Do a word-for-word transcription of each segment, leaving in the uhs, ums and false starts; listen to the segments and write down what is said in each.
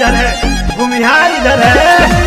इधर है, भूमिहार इधर है।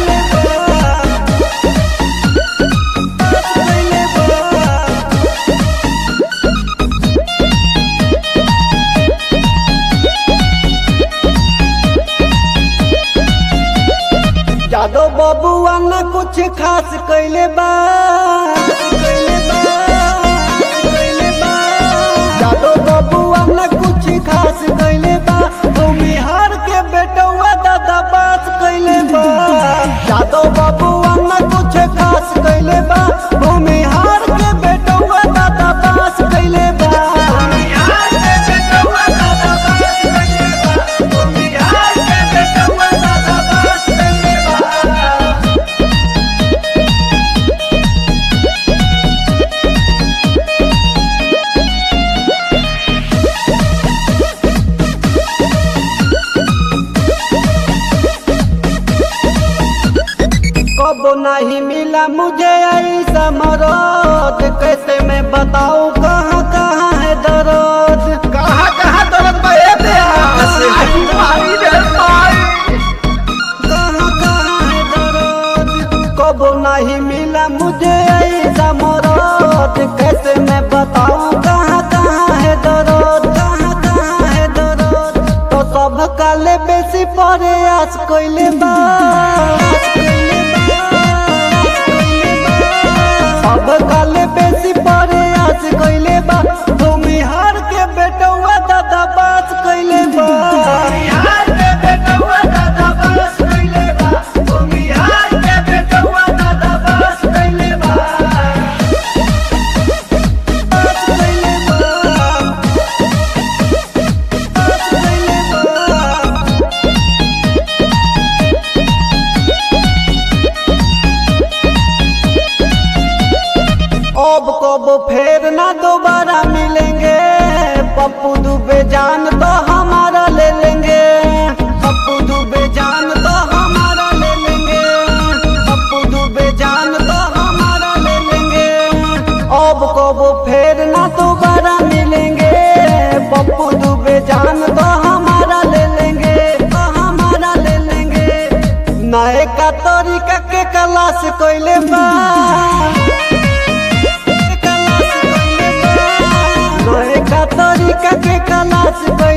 जादो बबुआ न कुछ खास कैले बा कैले बा कैले बा जादो बबुआ न कुछ खास कैले बा भूमिहार के बेटवा दादा बात कैले बा जादो बबुआ न कुछ खास कैले बा भूमिहार के बेटवा दादा बात कैले बा भूमिहार के बेटवा दादा बात कैले बा भूमिहार के बेटवा दादा बात कैले बा। कबो नहीं मिला मुझे ऐसा मरोज, कैसे मैं बताऊं कहाँ कहाँ है दर्द। कहाँ कहाँ दर्द बे प्यास भाई रे भाई, कहाँ कहाँ है दर्द। कबो नहीं मिला मुझे ऐसा मरोज, कैसे मैं बताऊं कहाँ कहाँ है दर्द, कहाँ कहाँ है दर्द। तो सब काले बेसी प्रयास कैले बा सब काले बेसी प्रयास कैले बा भूमिहार के बेटवा दादा बात कैले बा भूमिहार के बेटवा दादा बात कैले बा भूमिहार के बेटवा दादा बात कैले बा बात कैले बा बात कैले बा। अब कब फेर ना दोबारा मिलेंगे, पप्पू दुबे जान तो हमारा ले लेंगे, पप्पू दुबे जान तो हमारा ले लेंगे, पप्पू दुबे जान तो हमारा ले लेंगे। अब कब फेर ना दोबारा मिलेंगे, पप्पू दुबे जान तो हमारा ले लेंगे, तो हमारा ले लेंगे। नए का तरीका के क्लास कैले बा तरीका के क्लास